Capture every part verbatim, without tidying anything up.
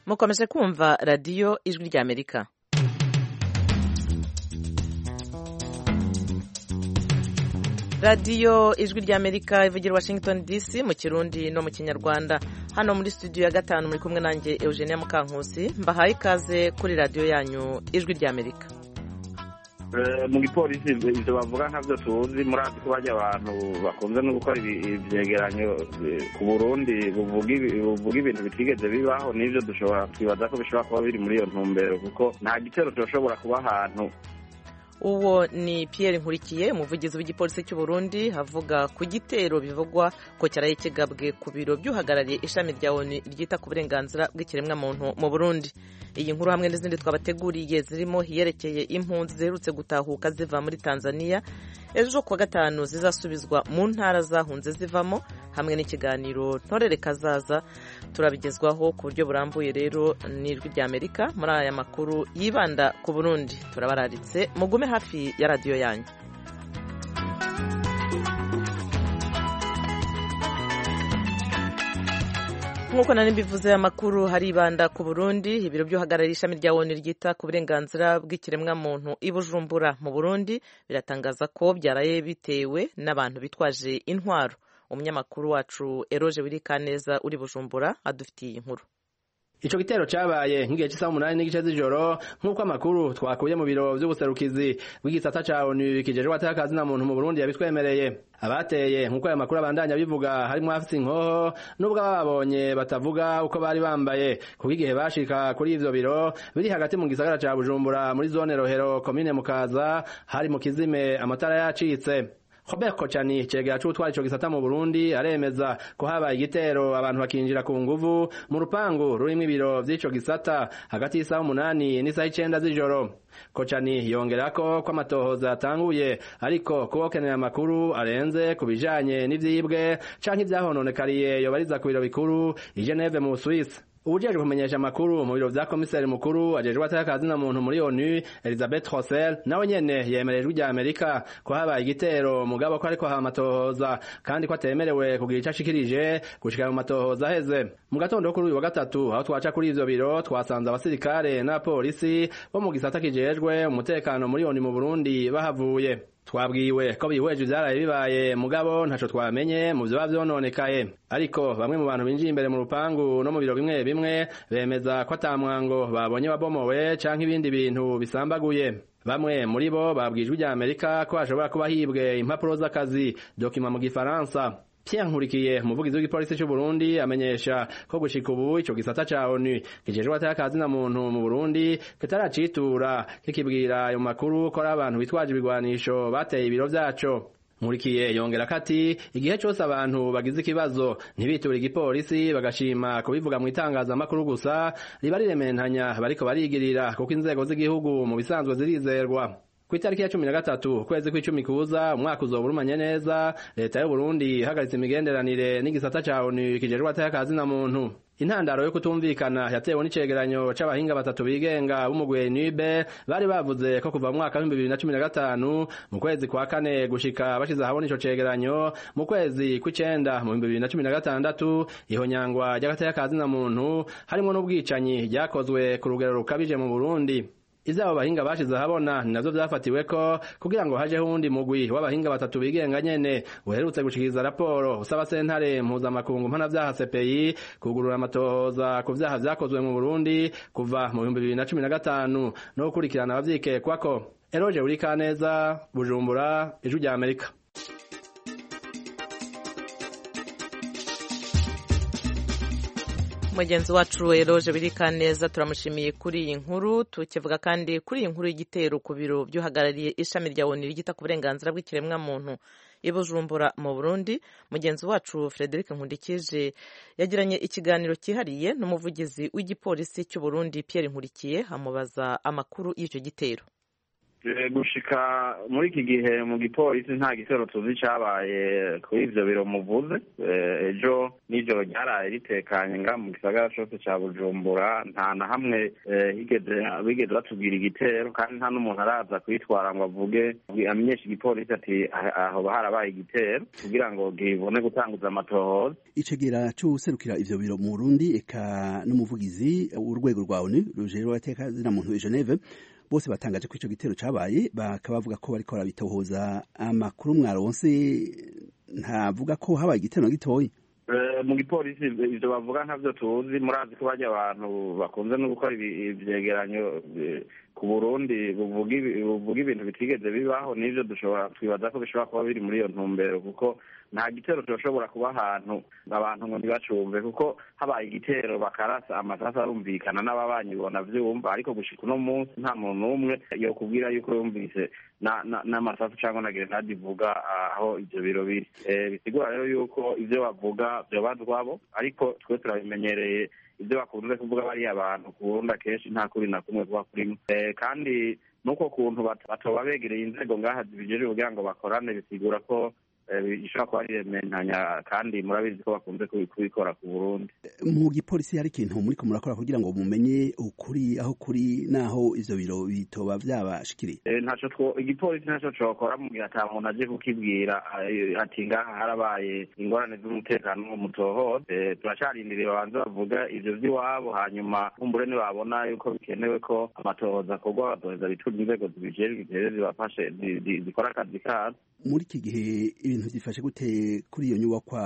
mukomeje kumva radiyo ijwi ry'Amerika. radiyo ijwi ry'Amerika ivugira Washington D C mu kirundi no mu kinyarwanda. Hano muri studio ya gatanu muri kumwe nanjye Eugenia Mukankusi, mbahaye ikaze kuri radiyo yanyu ijwi ry'Amerika. mu gipolisi ibyo bavuga ntabyo tuzi, muri ako bajya abantu bakunze no gukora ibyegeranyo ku Burundi buvuga ibintu bitigeze bibaho, n'ibyo dushobora kwibaza ko bishobora kuba biri muri iyo ntumbero, kuko nta gitero turashobora kuba ahantu. Uwo ni Pierre Nkurikiye, umuvugizi w'igipolisi cy'u Burundi, havuga ku gitero bivugwa ko cyaraye kigabwe ku biro by'uhagarariye ishami rya O N U ryita ku burenganzira bw'ikiremwamuntu mu Burundi. Iyi nkuru hamwe n'izindi twabateguriye zirimo hiyerekeye impunzi ziherutse gutahuka ziva muri Tanzania ejo kuwa gatanu zizasubizwa mu ntara zahunze zivamo, hamwe n'ikiganiro Ntorere Kazaza, turabigezwaho ku buryo burambuye rero n'ijwi ry'Amerika muri aya makuru yibanda ku Burundi. Turabararitse mugume hafi ya radiyo yanyu. Nk'uko nari mbivuze, amakuru haribanda ku Burundi. Ibiro by'uhagarariye ishami rya O N U ryita ku burenganzira bw'ikiremwamuntu i Bujumbura mu Burundi biratangaza ko byaraye bitewe n'abantu bitwaje intwaro. Umunyamakuru wacu Eroje Wirikaneza uri Bujumbura adufitiye inkuru. Ico gitero cabaye nk'igihe cy'isaha umunani n'igice z'ijoro nk'uko amakuru twakuye mu biro vy'ubuserukizi bw'igisata ca O N U kijejwe atakazi na muntu mu Burundi yabitwemereye. Abateye nk'uko aya makuru abandanya bivuga harimo afise inkoho, nubwo ababonye batavuga uko bari bambaye, kuko igihe bashika kuri ivyo biro biri hagati mu gisagara ca Bujumbura muri zone Rohero komine Mukaza, hari mu kizime amatara yacitse. Robert Kocani cegera c'utwara ico gisata mu Burundi aremeza ko habaye igitero abantu bakinjira ku nguvu mu rupangu rurimwo ibiro vy'ico gisata hagati y'isaha umunani n'isaha icenda z'ijoro. Kocani yongerako ko amatohoza yatanguye, ariko kubokenera amakuru arenze ku bijanye n'ivyibwe canke ivyahononekariye yobariza ku biro bikuru i Geneve mu Suisse. Ubujejwe kumenyesha amakuru mu biro vya komiseri mukuru ajejwe atakazi na muntu muri O N U Elisabeth Rossel nawe nyene yemerejwe rya Amerika ko habaye igitero, mugabo ko ariko hamatohoza kandi ko atemerewe kugira ico ashikirije gushika mu matohoza aheze. Mu gatondo kuri uyu wa gatatu aho twaca kuri ivyo biro twasanze abasirikare n'abapolisi bo mu gisata kijejwe umutekano muri O N U mu Burundi bahavuye. Twabwiwe ko bihweje ivyaraye bibaye, mugabo ntaco twamenye mu vyo vyononekaye. Ariko bamwe mu bantu binjiye imbere mu rupangu no mu biro bimwe bimwe bemeza ko atamwango babonye wabomowe canke ibindi bintu bisambaguye. Bamwe muri bo babwijwe rya Amerika ko hashobora kuba hibwe impapuro z'akazi, document mu Gifaransa. Pierre Nkurikiye, umuvugizi w'igipolisi cy'u Burundi, amenyesha ko gushika ubu ico gisata ca O N U kijejwe atakazi na muntu mu Burundi kitaracitura kikibwira ayo makuru ko ari abantu bitwaje ibigwanisho bateye ibiro vyaco. Nkurikiye yongera kati igihe cyose abantu bagize ikibazo ntibiture igipolisi bagashima kubivuga mu itangazamakuru gusa, riba rirementanya bariko barigirira, kuko inzego z'igihugu mu bisanzwe zirizerwa. Ku itariki ya cumi na gatatu ukwezi kw'icumi kuza umwaka uzoburumanye neza, leta y'u Burundi ihagaritse imigenderanire n'igisata ca O N U kijejwe atakazi na muntu. Intandaro yo kutumvikana yatewe n'icegeranyo c'abahinga batatu bigenga b'umugwi N U B bari bavuze ko kuva mu mwaka wa bibiri na cumi na gatanu mu kwezi kwa kane gushika bashize ahabona ico cegeranyo mu kwezi kw'icenda mu bibiri na cumi na gatandatu ihonyangwa ry'agatakazi na muntu harimo n'ubwicanyi ryakozwe ku rugero rukabije mu Burundi. Izabo bahinga bashize habona navyo vyafatiwe ko kugira ngo haje hundi mugwi w'abahinga batatu bigenga nyene uherutse gushikiriza raporo usaba sentare mpuzamakungu mpanavyaha C P I kugurura amatohoza ku vyaha vyakozwe mu Burundi kuva mu bihumbi bibiri na cumi na gatanu no gukurikirana abavyikekwako. Eroje Wirikaneza, Bujumbura, Ijwi rya Amerika. Mugenzi wacu Eroje Wirikaneza turamushimiye kuri iyi nkuru. Tukivuga kandi kuri iyi nkuru y'igitero ku biro by'uhagarariye ishami rya O N U ryita ku burenganzira bw'ikiremwamuntu i Bujumbura mu Burundi, mugenzi wacu Frederic Nkundikije yagiranye ikiganiro cyihariye n'umuvugizi w'igipolisi cy'u Burundi Pierre Nkurikiye amubaza amakuru y'icyo gitero. gushika muri iki gihe mu gipolisi nta gitero tuzi cabaye kuri ivyo biro muvuze. Ejo nijoro ryaraye ritekanye nga mu gisagara cose ca Bujumbura, nta na hamwe higeze bigeze batubwira igitero, kandi nta n'umuntu araza kwitwara ngo avuge amenyesha igipolisi ati aho harabaye igitero kugira ngo gibone gutanguza amatohoza. Icegera c'userukira ivyo biro mu Burundi eka n'umuvugizi w'urwego rwa O N U rujejwe agateka zina muntu i Geneve bose batangaje ko ico gitero cabaye, bakaba bavuga ko bariko barabitohoza. Amakuru mwaronse ntavuga ko habaye igitero na gitoyi? Mu gipolisi ivyo bavuga ntavyo tuzi. Murazi ko barya abantu bakunze no gukora ivyegeranyo ku Burundi buvuga ibintu bitigeze bibaho, n'ivyo dushobora twibaza ko bishobora kuba biri muri iyo ntumbero, kuko nta gitero turashobora kuba ahantu abantu ngo ntibacumve, kuko habaye igitero bakarasa amasasu arumvikana n'ababanyi bona vyumva, ariko gushika uno munsi nta muntu n'umwe yokubwira yuko yumvise n'amasasu cyangwa na grenade ivuga aho ivyo biro biri. Bisigura rero yuko ivyo bavuga vyobazwabo, ariko twe turabimenyereye ibyo bakunze kuvuga bariya abantu ku Burundi akenshi nta kuri na kumwe kuba kurimo. Kandi nuko kuntu batoba begereye inzego ngaha zibijejwe kugira ngo bakorane, bisigura ko ishobora kuba ari rementanya, kandi murabizi ko bakunze kubikora ku Burundi. Mu gipolisi hari ikintu muriko murakora kugira ngo mumenye ukuri aho kuri naho ivyo biro bitoba vyabashikiriye? Ntaco two igipolisi ntaco cokora mu gihe ata muntu aje kukibwira ati ngaha harabaye ingorane z'umutekano mu mutohoza. Turacarindiriye babanze bavuga ivyo vy'iwabo, hanyuma kumbure nibabona yuko bikenewe ko amatohoza akorwa bazoheza bitura inzego zibijejwe zibafashe zikora akazi kazo. Muri iki gihe ibintu byifashe gute kuri iyo nyubakwa?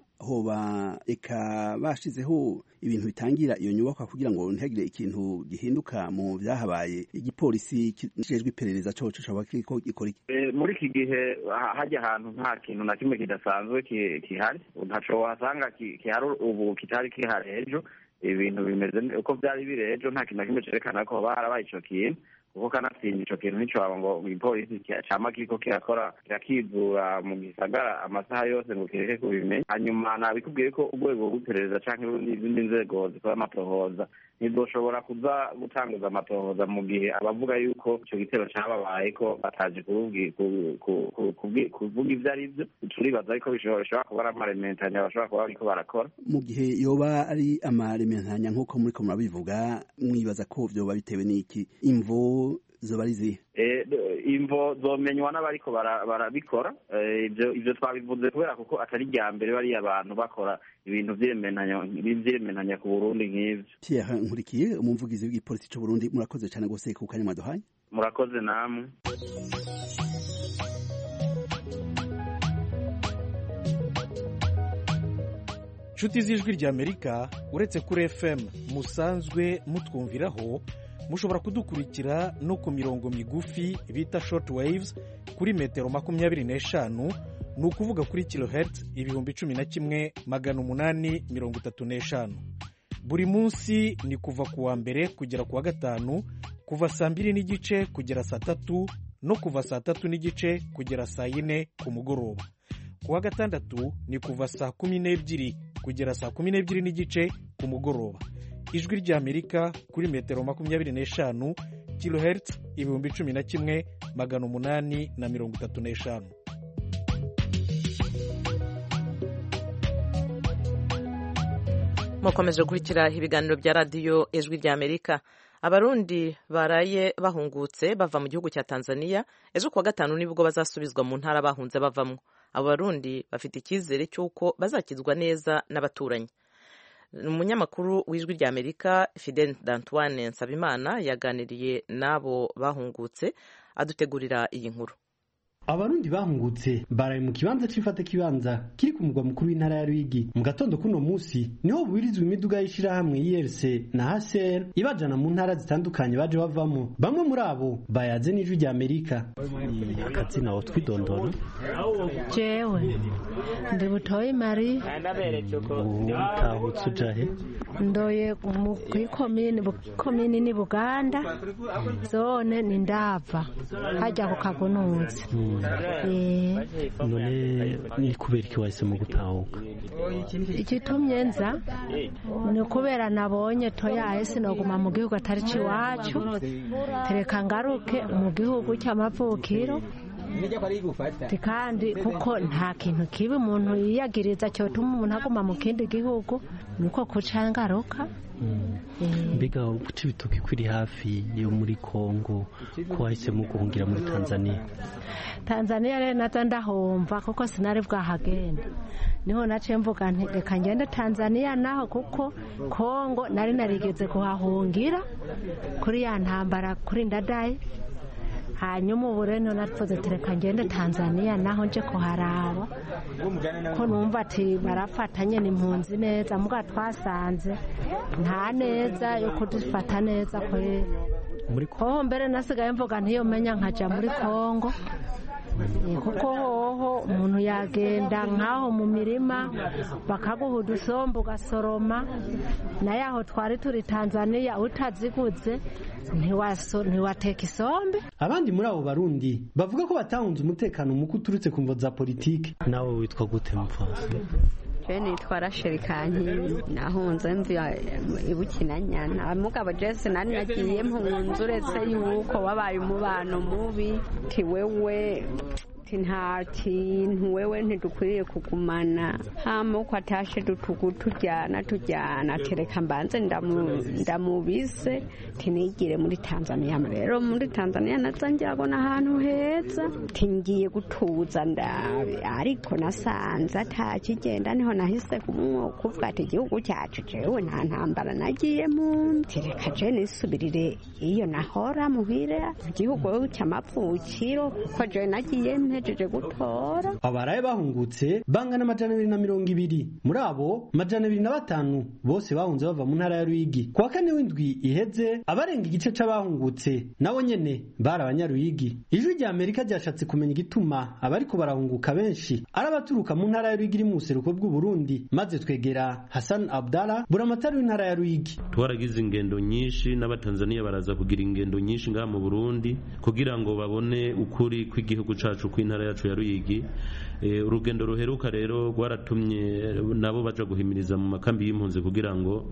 Hoba eka bashizeho ibintu bitangira iyo nyubakwa kugira ngo ntihagire ikintu gihinduka mu byahabaye? Igipolisi kijejwe iperereza coco caba kiriko gikora iki? Muri iki gihe hajya ahantu nta kintu na kimwe kidasanzwe kihari, ntaco wasanga kihari ubu kitari kihari ejo. Ibintu bimeze uko byari biri ejo, nta kintu na kimwe cerekana ko harabaye ico kintu, kuko kanatsinda ico kintu nico aba ngo igipolisi cama kiriko kirakora kirakizura mu gisagara amasaha yose ngo kireke kubimenya. Hanyuma nabikubwiye ko urwego rw'iperereza canke izindi nzego zikora amatohoza ntizoshobora kuza gutanguza amatohoza mu gihe abavuga yuko ico gitero cababaye ko bataje kuvuga ivyo ari vyo. Turibaza ariko bishobora kuba ari amarementanya bashobora kuba bariko barakora. Mu gihe yoba ari amarementanya nk'uko muriko murabivuga, mwibaza ko vyoba bitewe n'iki? Imvo zoba ari zihe? Imvo zomenywa n'abariko barabikora. Ivyo ivyo twabivuze kubera kuko atari rya mbere bariya abantu bakora ibintu vy'emenanya ku Burundi nk'ivyo. Pierre Nkurikiye, umuvugizi w'igipolisi c'u Burundi, murakoze cyane gose ku kanya mwaduhaye. Murakoze namwe. Nshuti z'ijwi ry'Amerika, uretse kuri F M musanzwe mutwumviraho, mushobora kudukurikira no ku mirongo migufi bita short waves kuri metero makumyabiri n'eshanu, ni ukuvuga kuri kilohertz ibihumbi cumi na kimwe magana umunani mirongo itatu n'eshanu. Buri munsi ni kuva ku wa mbere kugera ku wa gatanu, kuva saa mbiri n'igice kugera saa tatu, no kuva saa tatu n'igice kugera saa yine ku mugoroba. Ku wa gatandatu ni kuva saa kumi n'ebyiri kugera saa kumi n'ebyiri n'igice ku mugoroba. Ijwi ry'Amerika kuri metero makumyabiri n'eshanu, kilohertz ibihumbi cumi na kimwe magana umunani na mirongo itatu n'eshanu. Mukomeje gukurikira ibiganiro bya radiyo Ijwi ry'Amerika. Abarundi baraye bahungutse bava mu gihugu cya Tanzania, ejo kuwa gatanu nibwo bazasubizwa mu ntara bahunze bavamwo. Abo Barundi bafite icyizere cy'uko bazakizwa neza n'abaturanyi. Umunyamakuru w'Ijwi ry'Amerika Fidel D'Antoine Nsabimana yaganiriye n'abo bahungutse, adutegurira iyi nkuru. Abarundi bahungutse baraye mu kibanza c'ifata kibanza kiri ku mugwa mukuru w'intara ya Ruyigi. Mu gatondo kuno musi niho bubirizwa imiduga y'ishira hamwe I R C na H C R ibajana mu ntara zitandukanye baje bavamo. Bamwe muri abo bayaze n'Ijwi ry'Amerika. Akatsina wo twidondora. Jewe ndi Butoyi Marie. Utahutse ujahe? Ndoye mu komine komine ni Buganda. Zone ni Ndava. Hajya ku Kagunuzi. none ni kubera iki wahisemo gutahuka? igitumye nza ni ukubera nabonye toyaye sinoguma mu gihugu atari c'iwacu, tereka ngaruke mu gihugu cy'amavukiro kandi kuko nta kintu kibi umuntu yiyagiriza cyotuma umuntu aguma mu kindi gihugu, niko kuca ngaruka. Mbega guca ibitoki kuri hafi yo muri Kongo ko wahisemo guhungira muri Tanzania? Tanzania rero nazo ndahomva kuko sinari bwahagenda, niho naciye mvuga nti reka ngende Tanzania naho kuko Kongo nari narigeze kuhahungira kuri ya ntambara kuri Ndadaye, hanyuma ubu rero natvuze tereka ngende Tanzania naho nje kuharaba ko numva ati barafatanye n'impunzi neza, muga twasanze nta neza yo kudufata neza kwe muri Kongo. Mbere nasigaye mvuga ntiyo menya nkaja muri Kongo kuko hoho umuntu yagenda nkaho mu mirima bakaguha udusombe ugasoroma, nayo aho twari turi Tanzania utaziguze ntiwateka isombe. Abandi muri abo Barundi bavuga ko batahunze umutekano muko uturutse ku mvo za politike. Nawe witwa gute mupfasi? Je nitwa Rasheli Kankindi, nahunze mvya ibukinanyana. Mugabo Jesse nani nagiye mpunze uretse yuko wabaye umubano mubi, ti wewe nta kintu wewe ntidukwiriye kugumana, hama uko atashe dutugu tujyana tujyana tereka mbanze ndamubise tinigire muri Tanzania. Rero muri Tanzania naza njyabona ahantu heza tingiye gutuza ndabe, ariko nasanze atakigenda, niho nahise kuvuga ati igihugu cyacu jewe nta ntambara nagiye mu tereka je nisubirire iyo nahora muhira igihugu cy'amavukiro kuko je nagiye jeje gutora. Abaraye bahungutse bangana amajana abiri na mirongo ibiri, muri abo amajana abiri na batanu bose bahunze bava mu ntara ya Ruyigi. Kwa kane w'indwi iheze abarenga igice c'abahungutse nabo nyene bari abanyaruyigi. Ijwi rya Amerika ryashatse kumenya igituma abariko barahunguka benshi ari abaturuka mu ntara ya Ruyigi iri mu buseruko bw'u Burundi, maze twegera Hassan Abdallah buramatari w'intara ya Ruyigi. Twaragize ingendo nyinshi n'abatanzania baraza kugira ingendo nyinshi ngaha mu Burundi kugira ngo babone ukuri kw'igihugu cacu kw'intara yacu ya Ruyigi. Urugendo ruheruka rero rwaratumye nabo baja guhimiriza mu makambi y'impunzi kugira ngo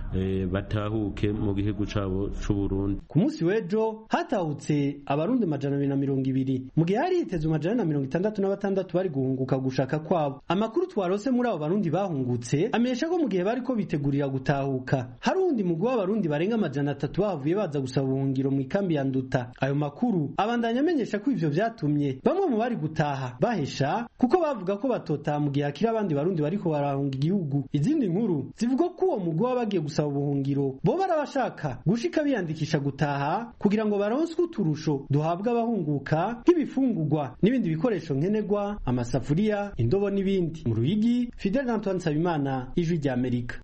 batahuke mu gihugu cabo c'u Burundi. Ku munsi w'ejo hatahutse abarundi amajana abiri na mirongo ibiri, mu gihe hari hitezwe amajana na mirongo itandatu na batandatu bari guhunguka gushaka kwabo. Amakuru twarose muri abo barundi bahungutse amenyesha ko mu gihe bariko bitegurira gutahuka hari undi mugwi w'abarundi barenga amajana atatu bavuye baza gusaba ubuhungiro mu ikambi ya Nduta. Ayo makuru abandanya amenyesha ko ivyo vyatumye bamwe mu bari gutaha bahesha kuko bavuga ko batotaha mu gihe hakiri abandi barundi bariko barahunga igihugu. Izindi nkuru zivuga ko uwo mugwi wabagiye gusaba ubuhungiro bo barabashaka gushika biyandikisha gutaha kugira ngo baronswe uturusho duhabwa abahunguka nk'ibifungurwa n'ibindi bikoresho nkenerwa, amasafuriya, indobo n'ibindi. Mu Ruyigi, Fidel Antoine Nsabimana, Ijwi rya Amerika.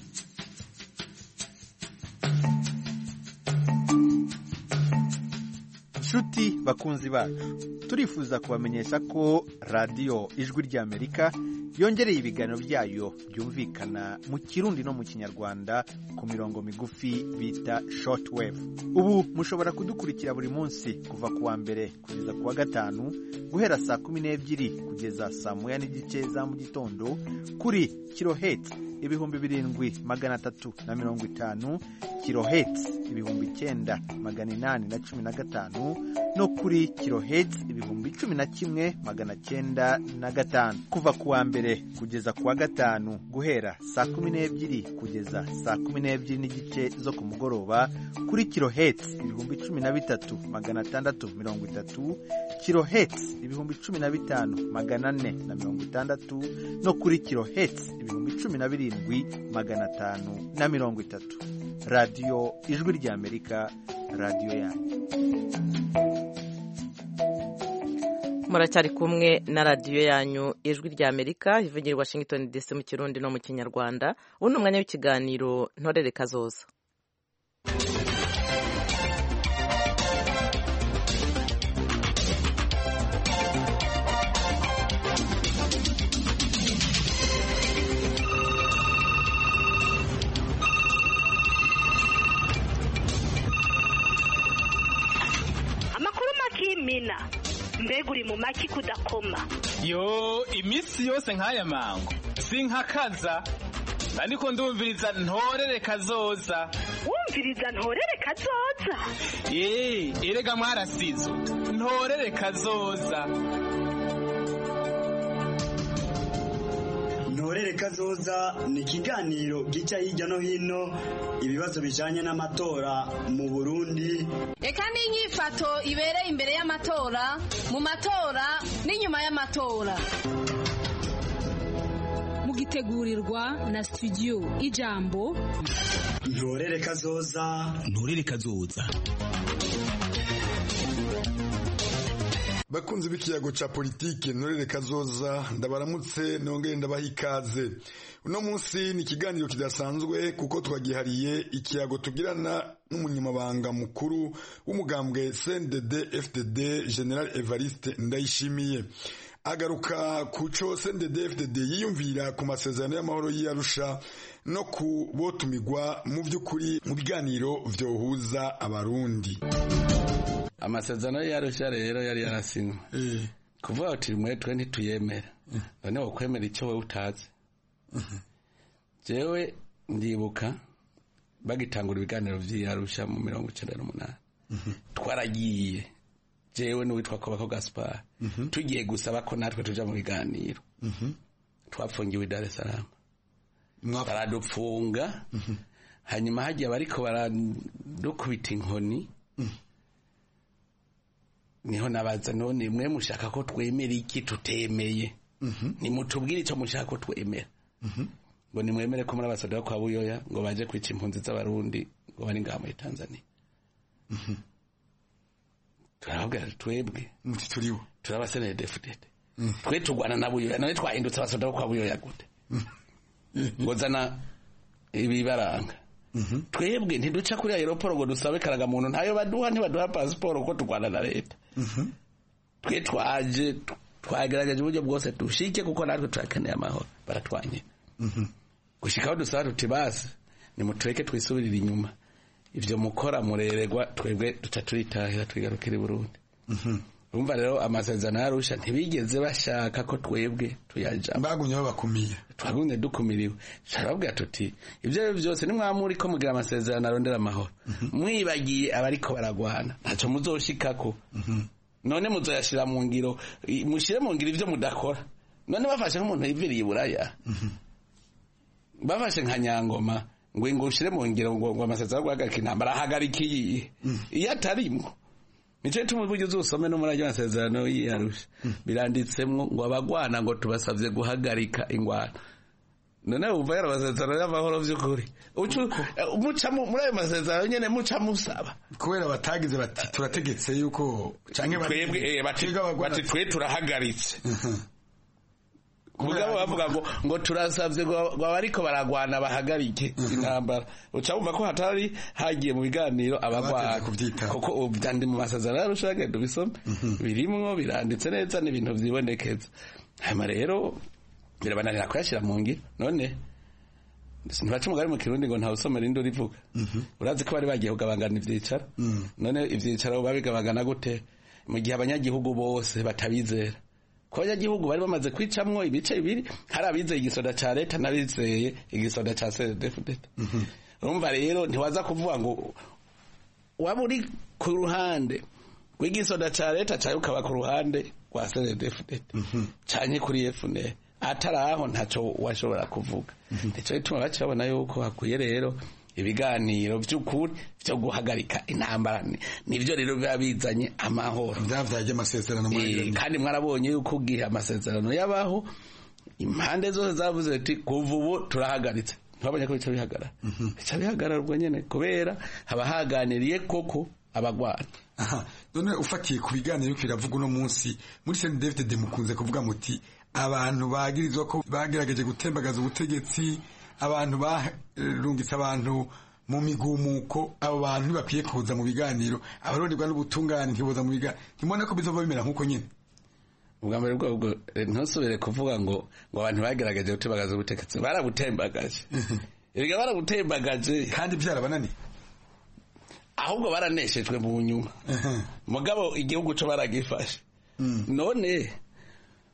Nshuti bakunzi bacu, turifuza kubamenyesha ko radiyo Ijwi rya Amerika yongereye ibiganiro byayo byumvikana mu Kirundi no mu Kinyarwanda ku mirongo migufi bita shortwave. Ubu mushobora kudukurikira buri munsi kuva kuwa mbere kugeza kuwa gatanu guhera saa kumi n'ebyiri kugeza saa moya n'igice za mu gitondo kuri kilohertz ibihumbi birindwi magana atatu na mirongo itanu, kilohertz ibihumbi icyenda magana inani na cumi na gatanu no kuri kilohertz ibihumbi cumi na kimwe magana cyenda na gatanu. Kuva kuwa mbere kugeza kuwa gatanu guhera saa kumi n'ebyiri kugeza saa kumi n'ebyiri n'igice zo ku mugoroba kuri kilohertz ibihumbi cumi na bitatu magana atandatu mirongo itatu, kilohertz ibihumbi cumi na bitanu magana ane na mirongo itandatu no kuri kilohertz ibihumbi cumi na birindwi magana atanu na mirongo itatu. Radio Ijwi rya Amerika, radio yanyu. Muracyari kumwe na radiyo yanyu Ijwi rya Amerika ivugira i Washington D C mu Kirundi no mu Kinyarwanda. Ubu ni umwanya w'ikiganiro Ntorere Kazoza. Amakuru makimina mbega uri mu make yo iminsi yose nk'aya mango sinkakaza ariko ndumviriza ntorere kazoza. Wumviriza ntorere kazoza? Eh, erega mwarasizo ntorere kazoza. Ntorere kazoza ni ikiganiro gica hirya no hino ibibazo bijanye n'amatora mu Burundi. Eka n'inyifato ibereye imbere y'amatora, mu matora n'inyuma y'amatora. Mugitegurirwa na studio Ijambo. Ntorere kazoza, ntorere kazoza. Bakunzi b'ikiyago ca politike ntorere kazoza, ndabaramutse nongere ndabaha ikaze. Uno munsi ni ikiganiro kidasanzwe kuko twagihariye ikiyago tugirana n'umunyamabanga mukuru w'umugambwe C N D D F D D General Evariste Ndayishimiye. Agaruka kuco C N D D F D D yiyumvira ku masezerano y'amahoro y'Arusha no kubotumigwa mu vy'ukuri mu biganiro vyohuza abarundi. Amasezerano y'Arusha rero yari yarasinywe kuvuga ati mwe twe ntituyemera none wokwemera icyo we utazi. Jewe ndibuka bagitangura ibiganiro vy'Arusha mu mirongo icenda n'umunani twaragiye jewe n'uwitwa Kobako Gaspar tugiye gusaba ko natwe tuja mu biganiro twafungiwe Dar es Salaam baradupfunga hanyuma hagiye bariko baradukubita inkoni niho nabaza none mwe mushaka ko twemera iki tutemeye ni mutubwire icyo mushaka ko twemera ngo ni mwemere ko muri abasoda kwa Buyoya ngo baje kwica impunzi z'abarundi ngo bari ngaha muri Tanzania. Turabwira twebwe muti turiwo turabasene defudede twe tugwana na Buyoya none twahindutse abasoda kwa Buyoya gute ngo zana ibibaranga twebwe ntiduca kuri aeroport ngo dusabe karaga muntu ntayo baduha ntibaduha passport ko tugwana na leta. Twe twaje twagerageje uburyo bwose dushike kuko natwe turakeneye amahoro baratwanye gushikaho dusaba tuti basi ni mutureke twisubirira inyuma ivyo mukora mureregwa twebwe duca turitahira twigarukira i Burundi. Urumva rero amasezerano y'Arusha ntibigeze bashaka ko twebwe tuyaja bagumye bakumiye twagumye dukumiriwe sarabwira tuti ivyo byose ni mwamuri ko mugira amasezerano arondera amahoro mwibagiye abariko baragwana ntaco muzoshikako none muzoyashira mu ngiro mushire mu ngiro ivyo mudakora. None bafashe nk'umuntu yiviriye Buraya bafashe nka Nyangoma ngo ngo ushire mu ngiro ngo ngo amasezerano guhagarika intambara hagarikiye iyo atarimwo nico tumuvuge uzosome no muri amasezerano y'Arusha biranditsemwo ngo abagwana ngo tubasavye guhagarika ingwano. None uva yara amasezerano y'amahoro vy'ukuri ucu muca muri ayo masezerano nyene muca musaba kubera batagize bati turategetse yuko canke twebwe bati twe turahagaritse Mugabo bavuga ngo ngo turasavye ngo abariko baragwana bahagarike intambara. Uca wumva ko hatari hagiye mu biganiro abagwana kuko ubyandi mu masezerano y'Arusha gendo bisome birimwo biranditse neza n'ibintu vyibonekeza. Hama rero birabananira kwashira mu ngiro none ntibaca umugari mu Kirundi ngo nta usomera indi urivuga. Urazi ko bari bagiye kugabangana ivyicaro none ivyicaro babigabagana gute mu gihe abanyagihugu bose batabizera ko abanyagihugu bari bamaze kwicamwo ibice bibiri hari abizeye igisoda ca leta n'abizeye igisoda ca C N D D F D D. Urumva rero ntiwaza kuvuga ngo waba uri ku ruhande rw'igisoda ca leta cayo ukaba ku ruhande rwa C N D D F D D canke kuri F N L ataraho ntaco washobora kuvuga. Nico gituma baca babona yuko hakwiye rero ibiganiro by'ukuri byo guhagarika intambara nivyo rero biba bizanye amahoro byavyaje amasezerano muri kandi mwarabonye yuko ugiye amasezerano yabaho impande zose zavuze ati kuva ubu turahagaritse twabonye ko bica bihagarara bica bihagarara ubwo nyene kubera haba haganiriye koko abagwana. Aha none ufatiye ku biganiro kiravuga uno munsi muri C N D D F D D mukunze kuvuga muti abantu bagirizwa ko bagerageje gutembagaza ubutegetsi abantu barungitse abantu mu migumuko abo bantu ntibakwiye kuza mu biganiro abaronderwa n'ubutungane ntiboza mu biganiro nimone ko bizova bimera nkuko nyine. Ubwa mbere bwo ntusubire kuvuga ngo ngo abantu bagerageje gutembagaza ubutegetsi barabutembagaje erega barabutembagaje kandi byarabananiye ahubwo baraneshejwe mu nyuma mugabo igihugu cyo baragifashe none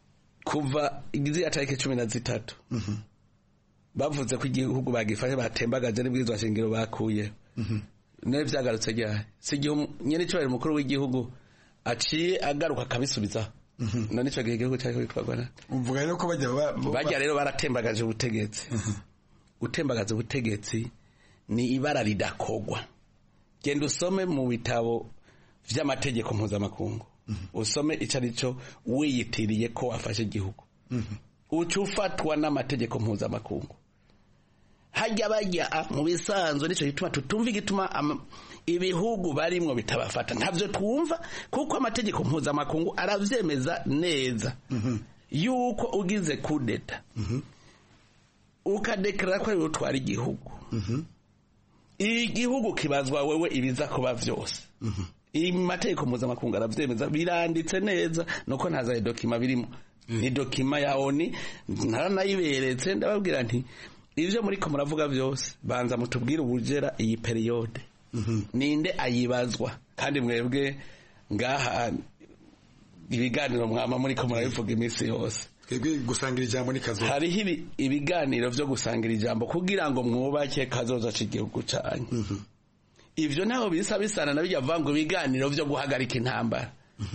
kuva igize tariki cumi na zitatu bavuze ko igihugu bagifashe batembagaje n'ibwirizwa shingiro bakuye nawe byagarutse ryari si igihe nyene cyo mukuru w'igihugu aciye agaruka akabisubiza none ico gihe igihugu cyari kwitwagwa na umvuga rero ko bajya bajya rero baratembagaje ubutegetsi gutembagaza ubutegetsi ni ibara ridakogwa genda usome mu bitabo vy'amategeko mpuzamakungu usome ico arico wiyitiriye ko wafashe igihugu ucufatwa n'amategeko mpuzamakungu hajya bajya mu bisanzwe nico gituma tutumva igituma ibihugu barimwo bitabafata ntavyo twumva kuko amategeko mpuzamakungu aravyemeza neza yuko ugize kudeta ukadeklara ko ariwe utwara igihugu igihugu kibazwa wewe ibiza kuba vyose imategeko mpuzamakungu aravyemeza biranditse neza nuko ntaza dokima birimo ni dokima ya oni naranayiberetse ndababwira nti ivyo muriko muravuga vyose banza mutubwire ubugera iyi periode ninde ayibazwa kandi mwebwe ngaha ibiganiro mwama muriko murabivuga iminsi yose twebwe gusangira ijambo ni kazo hariho ibiganiro vyo gusangira ijambo kugira ngo mwubake kazoza c'igihugu canyu ivyo ntaho bisa bisana na bijya vango ibiganiro vyo guhagarika intambara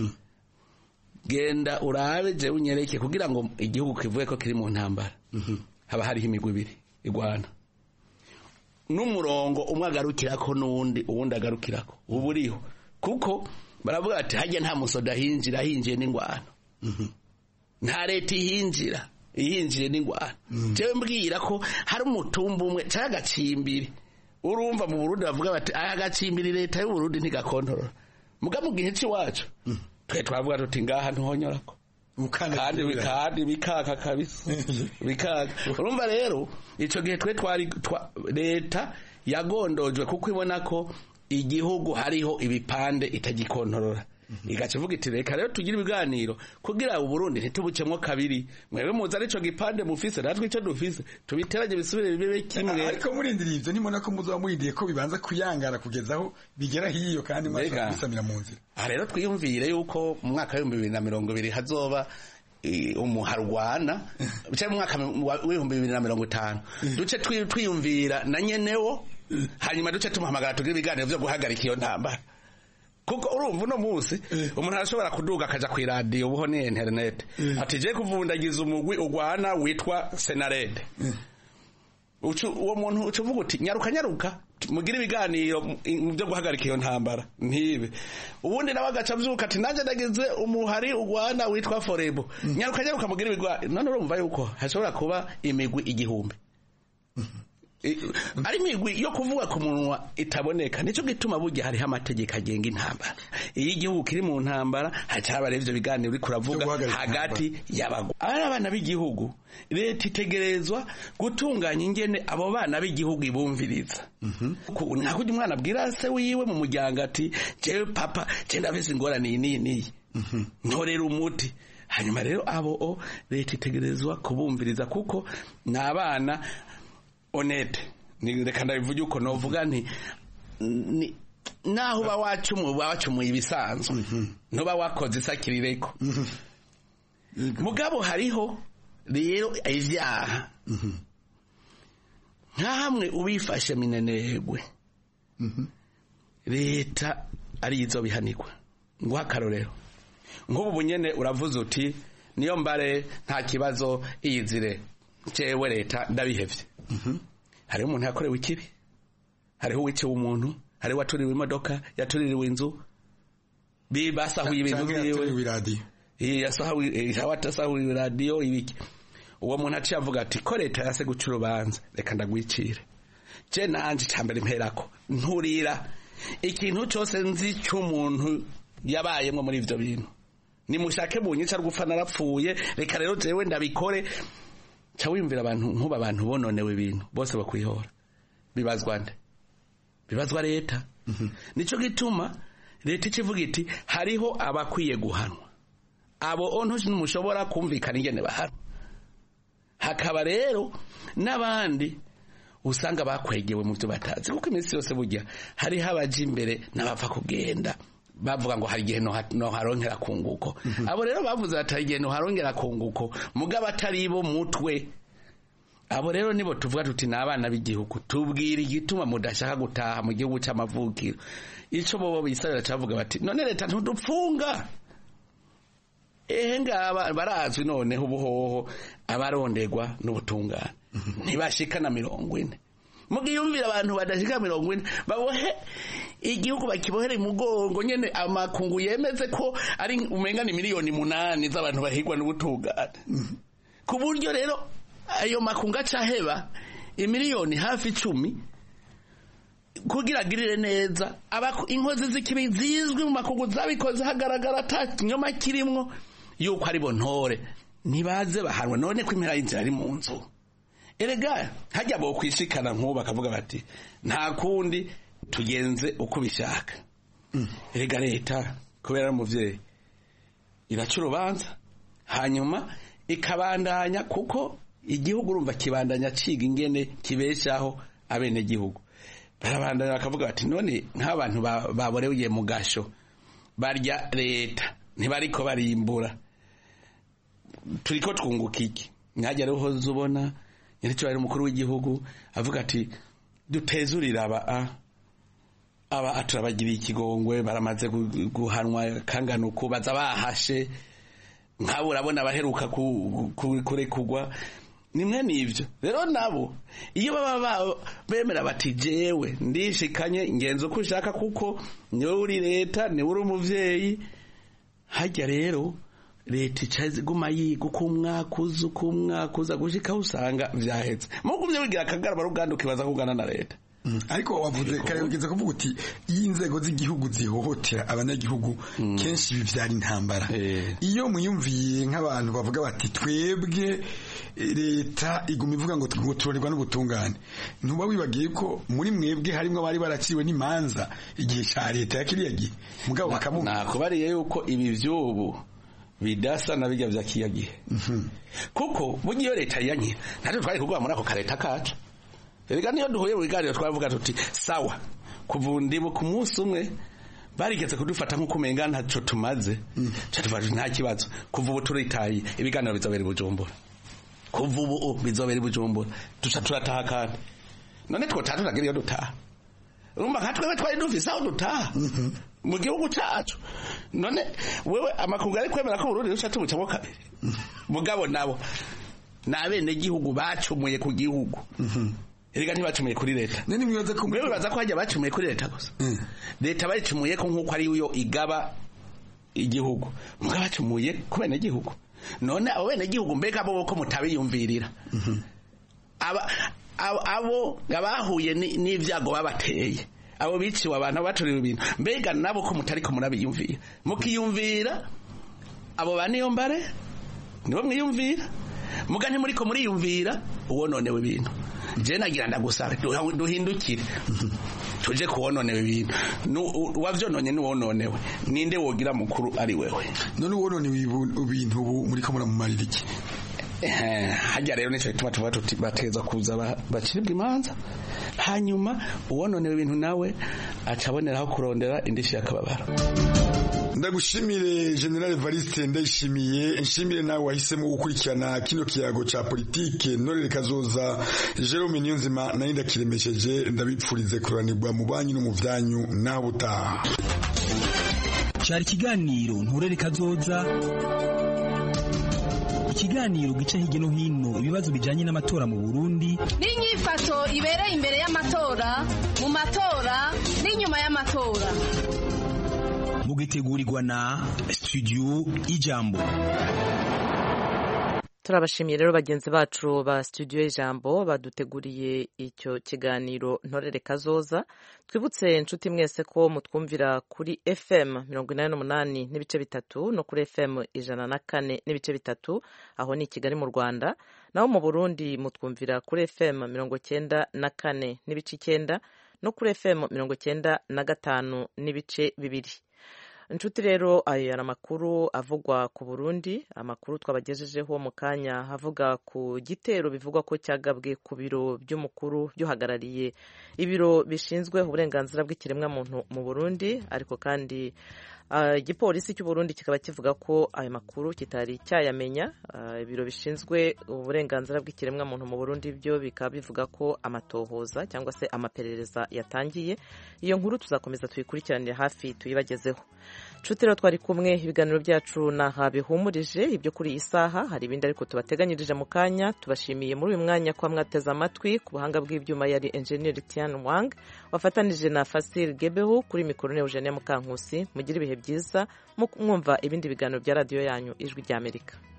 genda urabe je unyereke kugira ngo igihugu kivuye ko kiri mu ntambara haba hariho imigwi ibiri igwana n'umurongo umwe agarukirako n'uwundi uwundi agarukirako ubu uriho kuko baravuga ati hajya nta musoda hinjira hinjiye n'ingwano nta leta ihinjira ihinjiye n'ingwano jewe mbwira ko hari umutumba umwe cyangwa agacimbiri urumva mu Burundi bavuga bati aya gacimbiri leta y'u Burundi ntigakontorora muga mu gihe cy'iwacu twe twavuga tuti ngaha ntuhonyorako kandi bikandi bikaka kabisa bikaka urumva rero ico gihe twe twari leta yagondojwe kuko ibona ko igihugu hariho ibipande itagikontorora igacivuga iti reka rero tugira ibiganiro kugira u Burundi ntitubucemwo kabiri mwebwe muza arico gipande mufise natwe ico dufise tubiteranye bisubire bibe kimwe ariko murindiriye ivyo nimona ko muzoba murindiye ko bibanza kuyangara kugezaho bigera hiyo kandi mwasamira mu nzira aha rero twiyumvire yuko mu mwaka wa bibiri na mirongo ibiri hazoba umuharwana cyangwa mu mwaka wa bibiri na mirongo itanu duce twiyumvira na nyenewo hanyuma duce tumuhamagara tugira ibiganiro vyo guhagarika iyo ntambara kuko urumva uno munsi umuntu arashobora kuduga akaja ku radio ubuho ni internet ati je kuvundagiza umugwi ugwana witwa Senarede ucu uwo muntu ucuvuga uti nyaruka nyaruka mugira ibiganiro mu byo guhagarika iyo ntambara ntibe ubundi nawe agaca avyuka ati nanje ndagize umuhari ugwana witwa Forebo nyaruka nyaruka mugira ibigwa none urumva yuko hashobora kuba imigwi igihumbi ari migwi yo kuvuga ku munwa itaboneka nico gituma burya hari amategeko agenga intambara iyo igihugu kiri mu ntambara hacaba revyo biganiro uri kuravuga hagati y'abago ari abana b'igihugu leta itegerezwa gutunganya ingene abo bana b'igihugu ibumviriza nta kujya umwana abwira se wiwe mu muryango ati jewe papa je ndafise ingorane iyi n'iyi ntorera umuti hanyuma rero abo leta itegerezwa kubumviriza kuko ni abana onete ni reka ndabivuge uko novuga nti naho ba wacumu bacumuye ibisanzwe no ba wakoze isakirireko mugabo hariho rero ivyaha nka hamwe ubifashe minenegwe leta ari izo bihanirwa ngo akarorero nk'ubu bunyene uravuze uti niyo mbare nta kibazo iyizire cewe leta ndabihevye hariho umuntu yakorewe ikibi hariho wiciwe umuntu hariho waturiwe imodoka yatuririwe inzu bibasahuye ibintu byiwe yasahuye radio ibiki uwo muntu aciye avuga ati ko leta yase guca urubanza reka ndagwicire je nanje cambere imperako nturira ikintu cyose nzi cy'umuntu yabayemwe muri ivyo bintu nimushake bunyica rwupfa narapfuye reka rero jewe ndabikore cyawiyumvira abantu nkuba abantu bononewe ibintu bose bakwihora bibazwa nde bibazwa leta nico gituma leta ikivuga iti hariho abakwiye guhanwa abo onto numushobora kumvikana ingene bahana hakaba rero n'abandi usanga bakwegewe mu byo batazi kuko iminsi yose burya hariho abaje imbere n'abapfa kugenda bavuga ngo hari igihe no harongera kunguko abo rero bavuze ati hari igihe no harongera kunguko mugabo atari bo mutwe abo rero nibo tuvuga tuti n'abana b'igihugu tubwira igituma mudashaka gutaha mu gihugu c'amavukiro ico bobo bisabira cavuga bati none leta ntudupfunga ehe ngaba barazwi noneho ubuhoho abarondegwa n'ubutungane ntibashikana mirongo ine mugiyumvira abantu badashika mirongo ine babohe igihugu bakibohere mugongo nyene amakungu yemeze ko ari umenga ni miliyoni munani z'abantu bahigwa n'ubutungane ku buryo rero ayo makungu acaheba imiliyoni hafi icumi kugira girire neza inkozi z'ikibi zizwi mu makungu zabikoze hagaragara ata kinyoma kirimwo yuko ari bo ntore ntibaze bahanwa none ko impera y'inzira ari mu nzu erega hajya bo kwishikana nk'ubu bakavuga bati nta kundi tugenze uko bishaka erega leta kubera ari umuvyeyi iraca urubanza hanyuma ikabandanya kuko igihugu urumva kibandanya ciga ingene kibeshaho abene gihugu barabandanya bakavuga bati none nk'abantu baboreye mu gasho barya leta ntibariko barimbura turiko twunguka iki mwajya rero hoze ubona nyaricyo ari umukuru w'igihugu avuga ati dutezurira aba aba aturabagiriye ikigongwe baramaze guhanwa kanganuko baza bahashe nkabo urabona baheruka kurekugwa nimwe nivyo rero nabo iyo baba bemera bati jewe ndishikanye ingenzo ko ushaka kuko niwe uri leta niwe uri umuvyeyi hajya rero leta icaze guma yiga uko umwaka uza uko umwaka uza gushika usanga vyahetse mugumye wigira akagarama ruganda ukibaza kugana na leta ariko wavuze kare ugeze kuvuga uti iyi inzego z'igihugu zihohotera abanyagihugu kenshi bivyara intambara iyo muyumviye nk'abantu bavuga bati twebwe leta iguma ivuga ngo turorerwa n'ubutungane ntuba wibagiye ko muri mwebwe harimwo bari baraciwe n'imanza igihe ca leta ya kiriya gihe mugabo bakamuvuga nakubariye yuko ibi vy'ubu bidasa na bijya vya kiya gihe kuko burya iyo leta yanye natwe twari kugwa muri ako kareta kacu erega niyo duhuye mu biganiro twavuga tuti sawa kuvundibo ku munsi umwe barigeze kudufata nk'uko umenga ntaco tumaze cyatuvaje nta kibazo kuva ubu turitaye ibiganiro bizobera Bujumbura kuva ubu bizobera Bujumbura tuca turataha kandi none twotaha turagira iyo dutaha urumva nka twebwe twari dufise aho dutaha mu gihugu cacu none wewe amakungu ari kwemera ko Burundi ruca tubucamo kabiri mugabo nabo nabene gihugu bacumuye ku gihugu erega ntibacumuye kuri leta nene mwibaza ko mwewe baza ko hajya bacumuye kuri leta gusa leta bayicumuye ko nkuko ari yo igaba igihugu mugabo bacumuye ku bene gihugu none abo bene gihugu mbega bo ko mutabiyumvirira aba abo gabahuye n'ivyago babateye abo biciwe abantu baturiwe ibintu mbega nabo ko mutari ko murabiyumvira mukiyumvira abo baniyo mbare nibo mwiyumvira muga ntimuri ko muriyumvira uwononewe ibintu je nagira ndagusaba duhindukire tuje kuwononewe ibintu wavyononye nuwononewe ninde wogira mukuru ari wewe none uwononewe ibintu ubu muri ko muramumarira iki hajya rero nico bituma tuba tuti bateza kuza bacibwa imanza hanyuma uwononewe ibintu nawe acaboneraho kurondera indishi yakababara ndagushimire General Evariste ndayishimiye nshimire nawe wahisemo gukurikirana kino kiyago ca politike Ntorere Kazoza Jerome Niyonzima nari ndakiremesheje ndabipfurize kuranirwa mu banyu no mu vyanyu naho utaha cyari kiganiro Ntorere Kazoza ikiganiro gica hirya no hino ibibazo bijanye n'amatora mu Burundi n'inyifato ibereye imbere y'amatora mu matora n'inyuma y'amatora mugitegurirwa na Studio Ijambo. turabashimiye rero bagenzi bacu ba Studio Ijambo baduteguriye icyo kiganiro Ntorere Kazoza. Twibutse inshuti mwese ko mutwumvira kuri F M mirongo inani n'umunani n'ibice bitatu no kuri F M ijana na kane n'ibice bitatu aho ni Kigali mu Rwanda, naho mu Burundi mutwumvira kuri F M mirongo cyenda na kane n'ibice icyenda no kuri F M mirongo cyenda na gatanu n'ibice bibiri. inshuti rero ayo yari amakuru avugwa ku Burundi, amakuru twabagejejeho mu kanya avuga ku gitero bivugwa ko cyagabwe ku biro by'umukuru byuhagarariye ibiro bishinzwe uburenganzira bw'ikiremwamuntu mu Burundi, ariko kandi igipolisi cy'u Burundi kikaba kivuga ko ayo makuru kitari cyayamenya. Ibiro bishinzwe uburenganzira bw'ikiremwamuntu mu Burundi byo bikaba bivuga ko amatohoza cyangwa se amaperereza yatangiye. Iyo nkuru tuzakomeza tuyikurikiranire hafi tuyibagezeho. Nshuti rero twari kumwe, ibiganiro byacu naha bihumurije ibyo kuri iyi saha, hari ibindi ariko tubateganyirije mu kanya. Tubashimiye muri uyu mwanya kwa mwateze amatwi. Ku buhanga bw'ibyuma yari Engineer Tian Wang wafatanije na Fasil Gebehu, kuri mikoro ne Eugenie Mukankusi. Mugire ibihe byiza mwumva ibindi biganiro bya radio yanyu Ijwi ry'Amerika.